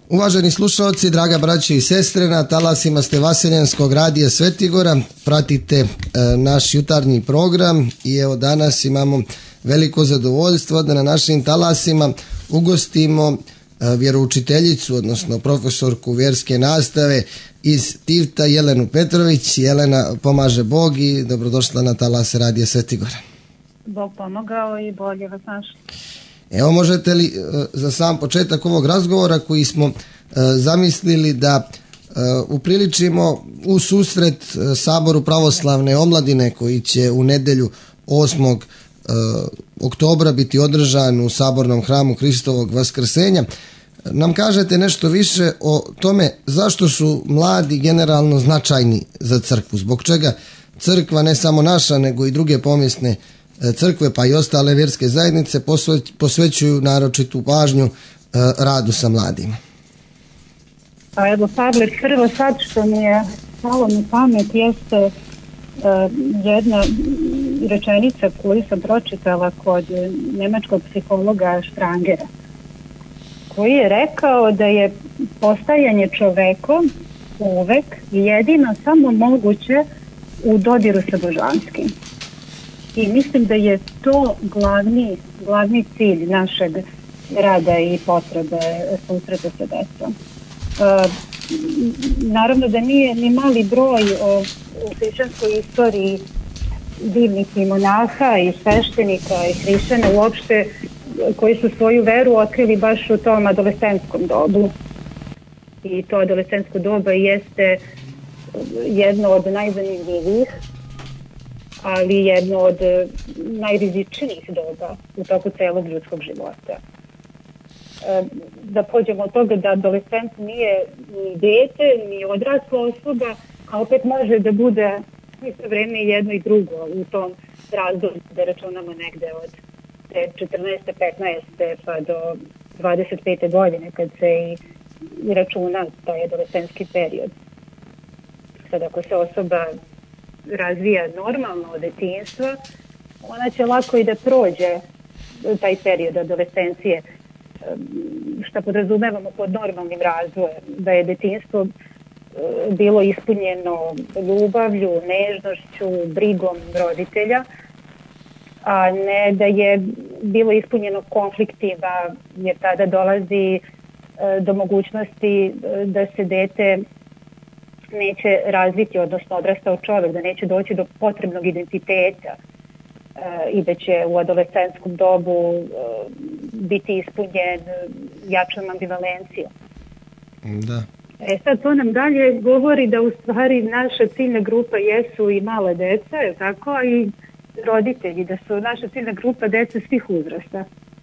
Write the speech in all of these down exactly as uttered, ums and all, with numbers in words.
Uvaženi slušalci, draga braćo i sestre, na talasima ste Vaseljenskog radija Svetigora, pratite e, naš jutarnji program i evo danas imamo veliko zadovoljstvo da na našim talasima ugostimo e, vjeroučiteljicu, odnosno profesorku vjerske nastave iz Tivta, Jelenu Petrović. Jelena, pomaže Bog i dobrodošla na talase radija Svetigora. Bog pomogao i bolje vas našli. Evo, možete li za sam početak ovog razgovora koji smo e, zamislili da e, upriličimo u susret e, Saboru pravoslavne omladine koji će u nedjelju osmog E, oktobra biti održan u Sabornom hramu Hristovog Vaskrsenja, nam kažete nešto više o tome zašto su mladi generalno značajni za crkvu, zbog čega crkva, ne samo naša nego i druge pomjesne crkve pa i ostale vjerske zajednice posvećuju naročitu pažnju e, radu sa mladima. Pa evo, Pavle, prvo sad što mi je palo na pamet jeste uh, jedna rečenica koju sam pročitala kod njemačkog psihologa Strangera, koji je rekao da je postajanje čovekom uvek jedino samo moguće u dodiru sa božanskim. I mislim da je to glavni, glavni cilj našeg rada i potrebe susreta sa decom. Uh, naravno da nije ni mali broj o, u hrišćanskoj istoriji divnih i monaha i sveštenika i hrišćana uopšte koji su svoju veru otkrili baš u tom adolescentskom dobu. I to adolescentsko doba jeste jedno od najzanimljivijih, ali jedno od najrizičnijih doba u toku celog ljudskog života. E, da pođemo od toga da adolescent nije ni dete, ni odrasla osoba, a opet može da bude isto vreme jedno i drugo u tom razdoblju, da računamo negde od četrnaeste, petnaeste pa do dvadeset pete godine kad se i računa taj adolescentski period. Sad ako se osoba razvija normalno od detinjstva, ona će lako i da prođe taj period adolescencije, što podrazumevamo pod normalnim razvojem, da je detinjstvo bilo ispunjeno ljubavlju, nežnošću, brigom roditelja, a ne da je bilo ispunjeno konfliktima, jer tada dolazi do mogućnosti da se dete neće razviti, odnosno odrastao čovjek, da neće doći do potrebnog identiteta e, i da će u adolescentskom dobu e, biti ispunjen jačom ambivalencijom. Da. E sad to nam dalje govori da u stvari naša ciljna grupa jesu i mala deca, je tako, i roditelji, da su naša ciljna grupa deca svih uzrasta.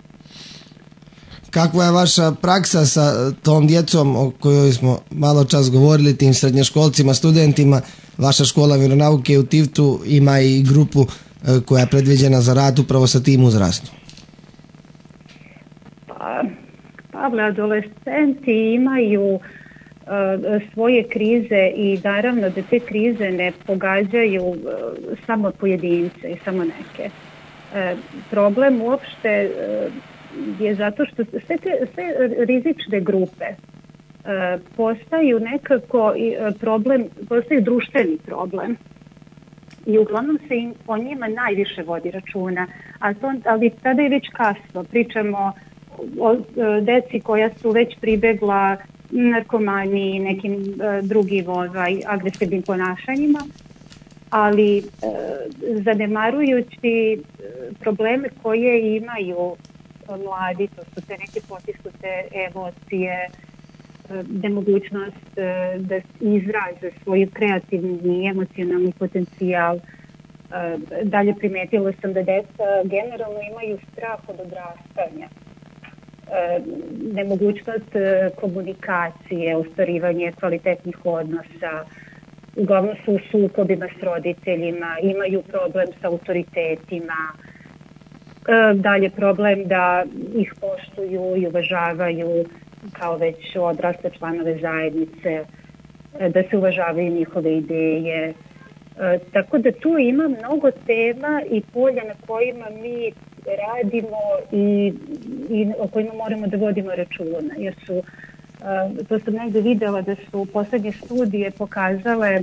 Kakva je vaša praksa sa tom djecom o kojoj smo malo čas govorili, tim srednjoškolcima, studentima? Vaša škola vjeronauke u Tivtu ima i grupu koja je predviđena za rad upravo sa tim uzrastom. Pa, Pavle, adolescenti imaju uh, svoje krize i naravno da te krize ne pogađaju uh, samo pojedince i samo neke. Uh, problem uopšte uh, je zato što sve, te, sve rizične grupe e, postaju nekako e, problem, postaju društveni problem i uglavnom se im, o njima najviše vodi računa, a to, ali tada je već kasno. Pričamo o, o deci koja su već pribegla narkomaniji i nekim e, drugim ovaj, agresivnim ponašanjima, ali e, zanemarujući probleme koje imaju mladi, to su te neke potisnute emocije, nemogućnost da izraze svoj kreativni i emocionalni potencijal. Dalje primetila sam da deca generalno imaju strah od odrastanja, nemogućnost komunikacije, ostvarivanje kvalitetnih odnosa, uglavnom su u sukobima s roditeljima, imaju problem sa autoritetima, dalje problem da ih poštuju i uvažavaju kao već odrasle članove zajednice, da se uvažavaju njihove ideje. Tako da tu ima mnogo tema i polja na kojima mi radimo i, i o kojima moramo da vodimo računa, jer su to sam negdje vidjela da su posljednje studije pokazale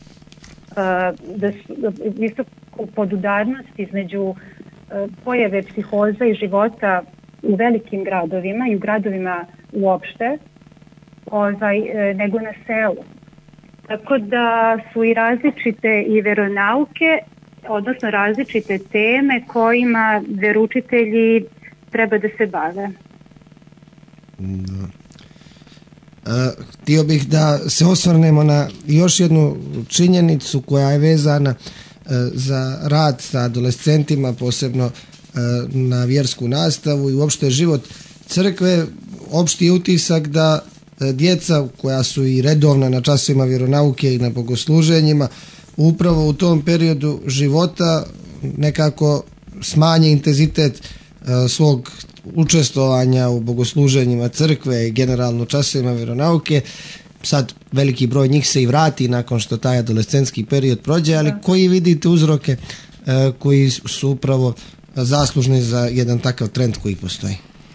da su visoku podudarnost između pojave psihoza i života u velikim gradovima i u gradovima uopšte ovaj, nego na selu. Tako da su i različite i veronauke, odnosno različite teme kojima veroučitelji treba da se bave. Da. E, htio bih da se osvrnemo na još jednu činjenicu koja je vezana e, za rad sa adolescentima, posebno e, na vjersku nastavu i uopšte život crkve. Opšti utisak da e, djeca koja su i redovna na časovima vjeronauke i na bogosluženjima upravo u tom periodu života nekako smanje intenzitet e, svog učestvovanja u bogosluženjima crkve i generalno časovima vjeronauke. Sad veliki broj njih se i vrati nakon što taj adolescentski period prođe, ali koji vidite uzroke e, koji su upravo zaslužni za jedan takav trend koji postoji?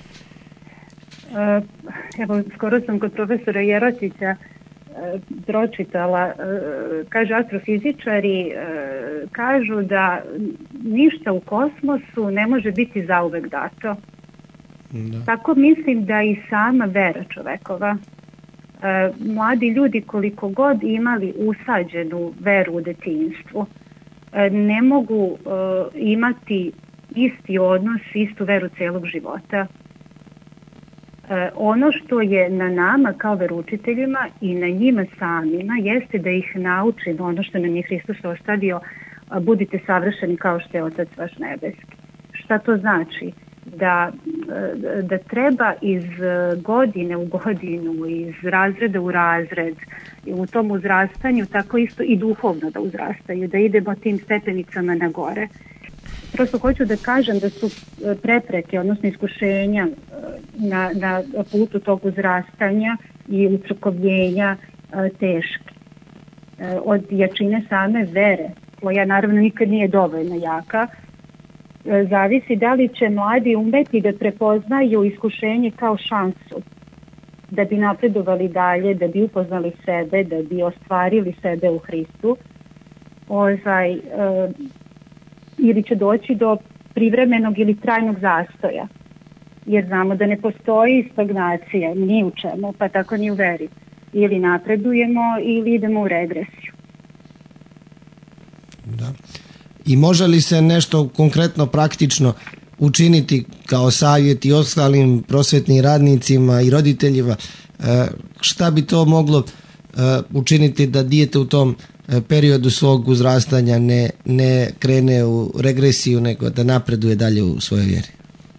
Evo, skoro sam kod profesora Jerotića pročitala, kaže astrofizičari kažu da ništa u kosmosu ne može biti zauvek dato. Da. Tako mislim da i sama vera čovekova. Mladi ljudi koliko god imali usađenu veru u detinjstvu ne mogu imati isti odnos, istu veru celog života. Ono što je na nama kao veroučiteljima i na njima samima jeste da ih naučimo ono što nam je Hristos ostavio, budite savršeni kao što je Otac vaš nebeski. Šta to znači? Da, da treba iz godine u godinu, iz razreda u razred, u tom uzrastanju tako isto i duhovno da uzrastaju, da idemo tim stepenicama na gore. Prosto hoću da kažem da su prepreke, odnosno iskušenja na, na putu tog uzrastanja i ucrkovljenja teške. Od jačine same vere, koja naravno nikad nije dovoljno jaka, zavisi da li će mladi umeti da prepoznaju iskušenje kao šansu, da bi napredovali dalje, da bi upoznali sebe, da bi ostvarili sebe u Hristu. Ozaj, e, ili će doći do privremenog ili trajnog zastoja, jer znamo da ne postoji stagnacija ni u čemu, pa tako ni u veri. Ili napredujemo ili idemo u regresiju. Da. I može li se nešto konkretno praktično učiniti kao savjet i ostalim prosvetnim radnicima i roditeljima? E, šta bi to moglo e, učiniti da dijete u tom periodu svog uzrastanja ne, ne krene u regresiju, nego da napreduje dalje u svojoj vjeri?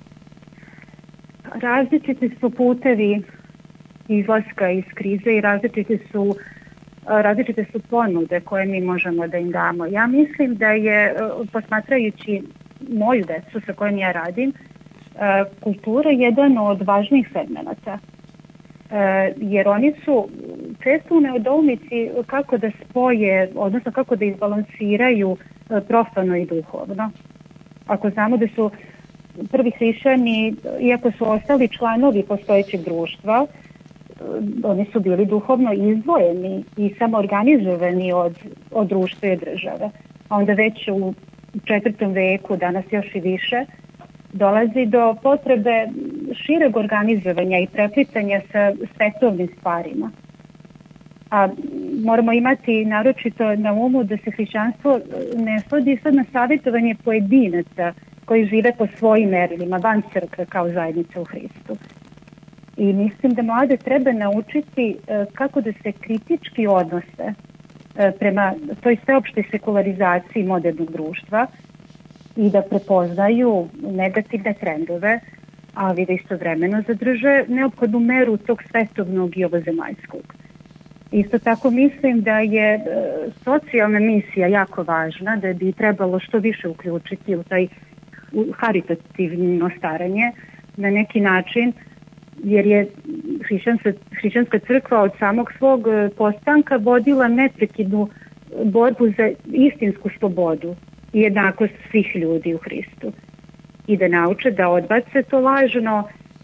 Različiti su putevi izlaska iz krize i različiti su različite su ponude koje mi možemo da im damo. Ja mislim da je, posmatrajući moju decu sa kojom ja radim, kultura jedan od važnijih segmenata. Jer oni su često u nedoumici kako da spoje, odnosno kako da izbalansiraju profano i duhovno. Ako znamo da su prvi hrišćani, iako su ostali članovi postojećeg društva, oni su bili duhovno izdvojeni i samoorganizovani od, od društva i države. A onda već u četvrtom veku, danas još i više, dolazi do potrebe šireg organizovanja i preplitanja sa svetovnim stvarima. A moramo imati naročito na umu da se hrišćanstvo ne svodi sad na savjetovanje pojedinaca koji žive po svojim merilima, van crkve kao zajednica u Hristu. I mislim da mlade treba naučiti kako da se kritički odnose prema toj sveopštoj sekularizaciji modernog društva i da prepoznaju negativne trendove, ali da istovremeno zadrže neophodnu meru tog svetovnog i ovozemaljskog. Isto tako mislim da je socijalna misija jako važna, da bi trebalo što više uključiti u taj haritativno staranje na neki način, jer je hrišćanska, hrišćanska crkva od samog svog postanka vodila neprekidnu borbu za istinsku slobodu i jednakost svih ljudi u Hristu. I da nauče da odbace to lažno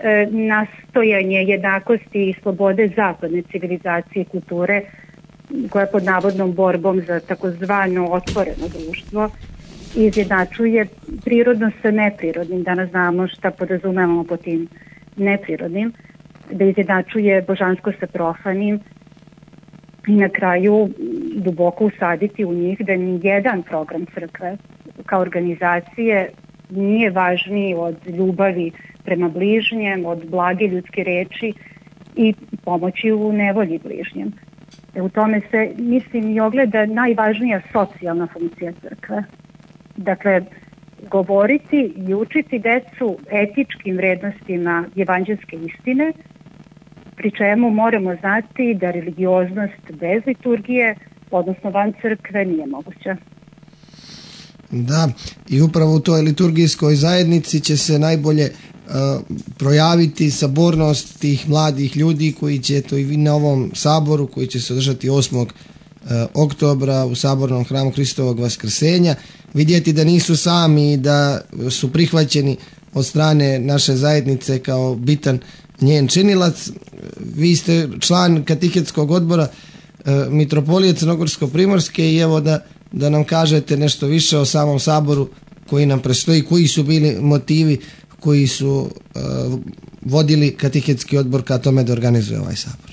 nastojanje jednakosti i slobode zapadne civilizacije i kulture koja pod navodnom borbom za takozvano otvoreno društvo izjednačuje prirodno sa neprirodnim. Danas znamo šta podrazumevamo po tim neprirodnim, da izjednačuje božansko sa profanim i na kraju duboko usaditi u njih da ni jedan program crkve kao organizacije nije važniji od ljubavi prema bližnjem, od blage ljudske reči i pomoći u nevolji bližnjem. E, u tome se, mislim, i ogleda najvažnija socijalna funkcija crkve. Dakle, govoriti i učiti decu etičkim vrednostima evanđelske istine, pri čemu moramo znati da religioznost bez liturgije, odnosno van crkve, nije moguća. Da, i upravo u toj liturgijskoj zajednici će se najbolje uh, projaviti sabornost tih mladih ljudi koji će to i na ovom saboru koji će se održati osmog oktobra u Sabornom hramu Hristovog Vaskrsenja vidjeti da nisu sami i da su prihvaćeni od strane naše zajednice kao bitan njen činilac. Vi ste član katehetskog odbora uh, Mitropolije Crnogorsko-Primorske i evo da da nam kažete nešto više o samom saboru koji nam predstoji, koji su bili motivi koji su uh, vodili katehetski odbor ka tome da organizuje ovaj sabor.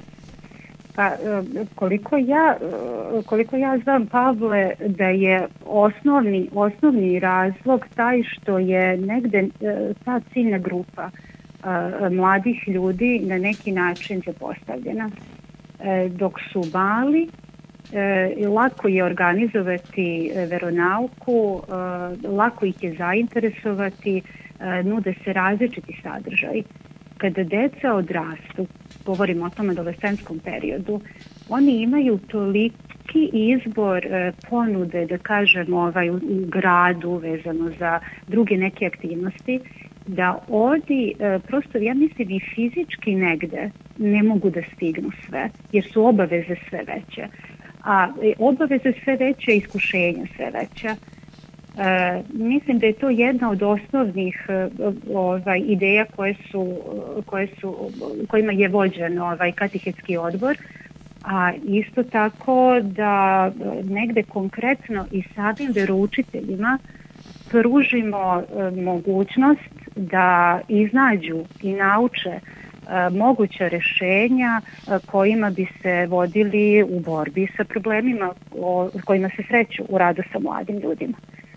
Pa koliko ja, koliko ja znam, Pavle, da je osnovni, osnovni razlog taj što je negde ta ciljna grupa uh, mladih ljudi na neki način zapostavljena. Uh, dok su mali, E, lako je organizovati veronauku, e, lako ih je zainteresovati, e, nude se različiti sadržaj. Kada deca odrastu, govorimo o tom adolescentskom periodu, oni imaju toliki izbor e, ponude, da kažem, ovaj, u, u gradu vezano za druge neke aktivnosti, da oni e, prosto, ja mislim, i fizički negde ne mogu da stignu sve, jer su obaveze sve veće. A obaveze sve veće, iskušenja sve veća. E, mislim da je to jedna od osnovnih e, ovaj, ideja koje su, koje su, kojima je vođen ovaj katehetski odbor, a isto tako da negde konkretno i samim veroučiteljima pružimo e, mogućnost da iznađu i nauče moguća rješenja kojima bi se vodili u borbi sa problemima kojima se sreću u radu sa mladim ljudima.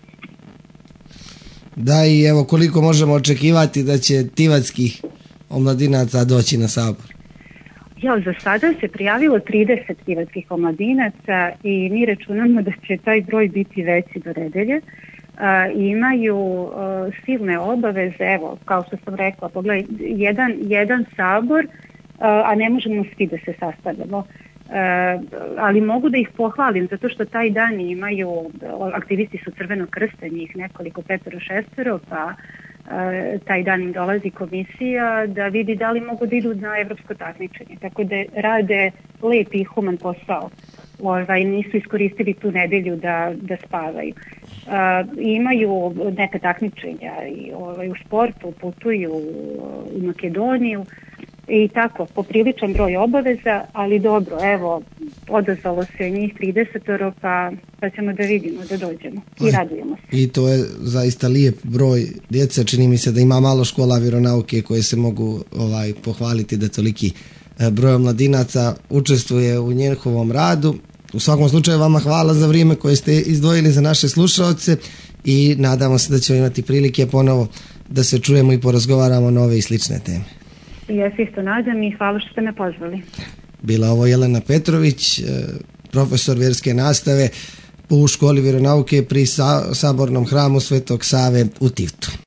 Da, i evo koliko možemo očekivati da će tivatskih omladinaca doći na sabor? Ja, za sada se prijavilo trideset tivatskih omladinaca i mi računamo da će taj broj biti veći do nedelje. Uh, imaju uh, silne obaveze, evo, kao što sam rekla, pogledaj, jedan, jedan sabor, uh, a ne možemo svi da se sastavljamo. Uh, ali mogu da ih pohvalim zato što taj dan imaju, aktivisti su Crvenog krsta, njih nekoliko, petero, šestero, pa uh, taj dan im dolazi komisija da vidi da li mogu da idu na evropsko takmičenje. Tako da rade lep i human posao. Ovaj, nisu iskoristili tu nedelju da, da spavaju. Uh, imaju neka takmičenja i ovaj, u sportu, putuju u Makedoniju i tako, popriličan broj obaveza, ali dobro, evo, odazvalo se njih tridesetoro, pa, pa ćemo da vidimo, da dođemo i radujemo se. I to je zaista lijep broj djece, čini mi se da ima malo škola vjeronauke koje se mogu ovaj, pohvaliti da toliki broj mladinaca učestvuje u njihovom radu. U svakom slučaju vama hvala za vrijeme koje ste izdvojili za naše slušaoce i nadamo se da ćemo imati prilike ponovo da se čujemo i porazgovaramo na ove i slične teme. Ja se isto nadam i hvala što ste me pozvali. Bila ovo Jelena Petrović, profesor vjerske nastave u školi vjeronauke pri Sabornom hramu Svetog Save u Tivtu.